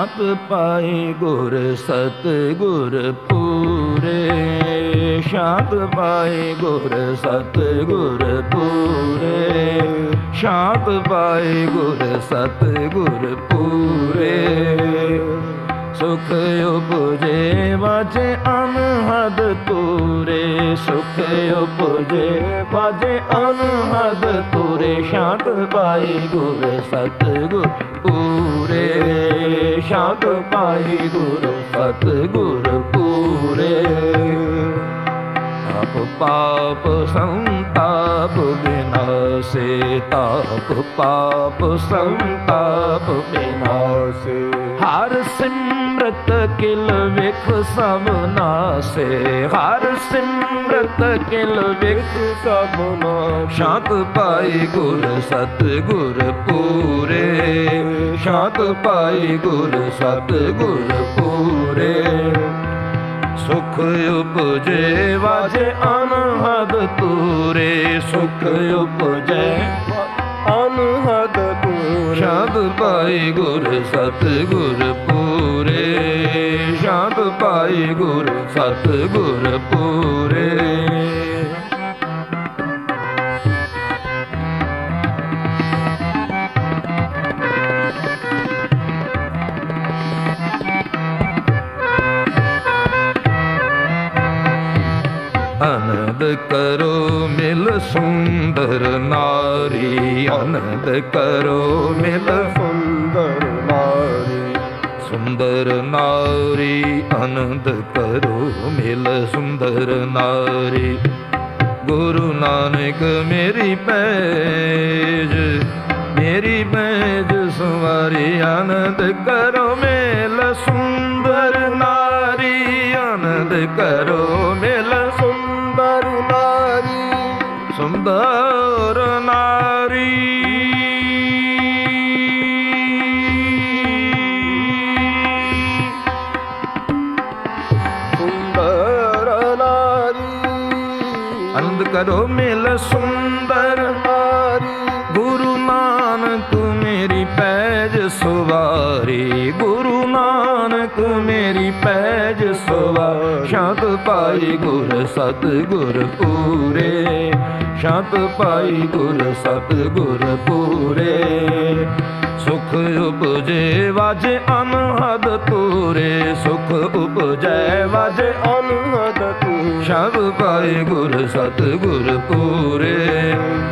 ਸ਼ਾਂਤ ਪਾਈ ਗੁਰ ਸਤਿਗੁਰ ਪੂਰੇ। ਸ਼ਾਂਤ ਪਾਈ ਗੁਰ ਸਤਿਗੁਰ ਪੂਰੇ। ਸ਼ਾਂਤ ਪਾਈ ਗੁਰ ਸਤਿਗੁਰ ਪੂਰੇ। ਸੁਖ ਉਪਜੇ ਵਾਜੇ ਅਨਹਦ ਤੂਰੇ। ਸੁਖ ਉਪਜੇ ਵਾਜੇ ਅਨਹਦ ਤੂਰੇ। ਸ਼ਾਂਤ ਪਾਈ ਗੁਰ ਸਤਿਗੁਰ ਪੂਰੇ। ਸ਼ਾਂਤ ਪਾਈ ਗੁਰ ਸਤਿਗੁਰ ਪੂਰੇ। ਤਾਪ ਪਾਪ ਸੰਤਾਪ ਬਿਨਾਸੇ। ਤਾਪ ਪਾਪ ਸੰਤਾਪ ਬਿਨਾਸੇ। ਹਰ ਸਿਮਰਤ ਕਿਲ ਵਿਖ ਸਭ ਨਾਸੇ। ਹਰ ਸਿਮਰਤ ਕਿਲ ਵਿਖ ਸਭ ਨਾਸੇ। ਸ਼ਾਂਤ ਪਾਈ ਗੁਰ ਸਤਿਗੁਰ ਪੂਰੇ। ਸ਼ਾਂਤ ਪਾਈ ਗੁਰ ਸਤਿਗੁਰ ਪੂਰੇ। ਸੁਖ ਉਪਜੇ ਵਾਜੇ ਅਨਹਦ ਤੂਰੇ। ਸੁਖ ਉਪਜੇ ਅਨਹਦ ਤੂਰੇ। ਸ਼ਾਂਤ ਪਾਈ ਗੁਰ ਸਤਿਗੁਰ ਪੂਰੇ। ਸ਼ਾਂਤ ਪਾਈ ਗੁਰ ਸਤਿਗੁਰ ਪੂਰੇ। ਅਨੰਦ ਕਰੋ ਮਿਲ ਸੁੰਦਰ ਨਾਰੀ। ਅਨੰਦ ਕਰੋ ਮਿਲ ਸੁੰਦਰ ਨਾਰੀ। ਸੁੰਦਰ ਨਾਰੀ ਅਨੰਦ ਕਰੋ ਮਿਲ ਸੁੰਦਰ ਨਾਰੀ। ਗੁਰੂ ਨਾਨਕ ਮੇਰੀ ਪੈਜ ਮੇਰੀ ਪੈਜ ਸਵਾਰੀ। ਆਨੰਦ ਕਰੋ ਮੇਲ ਸੁੰਦਰ ਨਾਰੀ। ਆਨੰਦ ਕਰੋ ਮੇਲ ਸੁੰਦਰ ਨਾਰੀ। ਸੁੰਦਰ ਨਾਰੀ। ਸੁੰਦਰ ਨਾਰੀ। ਆਨੰਦ ਕਰੋ ਮੇਲ ਸੁੰਦਰ ਨਾਰੀ। ਗੁਰੂ ਨਾਨਕ ਮੇਰੀ ਪੈਜ ਸਵਾਰੀ। ਗੁਰੂ ਨਾਨਕ ਮੇਰੀ ਪੈਜ ਸਵਾਰੀ। ਸ਼ਾਂਤ ਪਾਈ ਗੁਰ ਸਤਿਗੁਰ ਪੂਰੇ। ਸ਼ਾਂਤ ਪਾਈ ਗੁਰ ਸਤਿਗੁਰ ਪੂਰੇ। ਸੁਖ ਉਪਜੇ ਵਾਜੇ ਅਨਹਦ ਤੂਰੇ। ਸੁਖ ਉਪਜੈ ਵਾਜੇ ਅਨਹਦ ਤੂਰੇ। ਸ਼ਾਂਤ ਪਾਈ ਗੁਰ ਸਤਿਗੁਰ ਪੂਰੇ।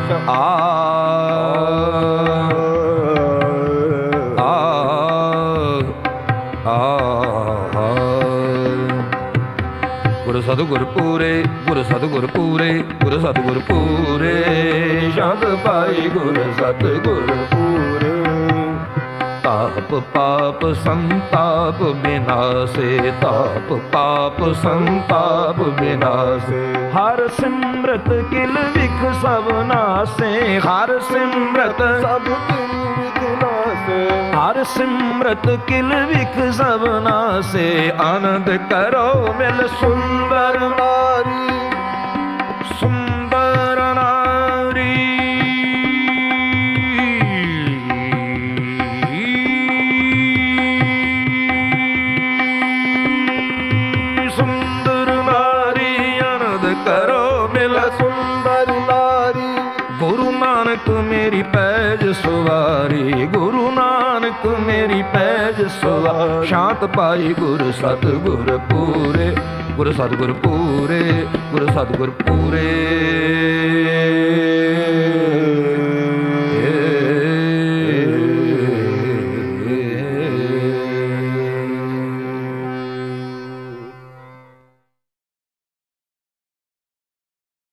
ਗੁਰ ਸਤਿਗੁਰ ਪੂਰੇ। ਗੁਰ ਸਤਿਗੁਰ ਪੂਰੇ। ਗੁਰ ਸਤਿਗੁਰ ਪੂਰੇ। ਸ਼ਾਂਤ ਪਾਈ ਗੁਰ ਸਤਿਗੁਰ ਪੂਰੇ। ਤਾਪ ਪਾਪ ਸੰਤਾਪ ਬਿਨਾਸੇ। ਤਾਪ ਪਾਪ ਸੰਤਾਪ ਬਿਨਾਸੇ। ਹਰ ਸਿਮਰਤ ਕਿਲ ਵਿਖ ਸਭ ਨਾਸੇ। ਹਰ ਸਿਮਰਤ ਸਭ ਕਿਲ ਵਿਖ ਨਾਸੇ। ਹਰ ਸਿਮਰਤ ਕਿਲ ਵਿਖ ਸਭ ਨਾਸੇ। ਆਨੰਦ ਕਰੋ ਮਿਲ ਸੁੰਦਰ ਨਾਰੀ। ਸੁੰਦਰ ਨਾਰੀ। ਸੁੰਦਰ ਨਾਰੀ। ਆਨੰਦ ਕਰੋ ਮਿਲ ਸੁੰਦਰ ਨਾਰੀ। ਗੁਰੂ ਨਾਨਕ ਮੇਰੀ ਪੈਜ ਸਵਾਰੀ। ਗੁਰੂ ਨਾਨਕ ਮੇਰੀ ਪੈਜ ਸਵਾਰੀ। ਸ਼ਾਂਤ ਪਾਈ ਗੁਰ ਸਤਿਗੁਰ ਪੂਰੇ। ਗੁਰ ਸਤਿਗੁਰ ਪੂਰੇ। ਗੁਰ ਸਤਿਗੁਰ ਪੂਰੇ।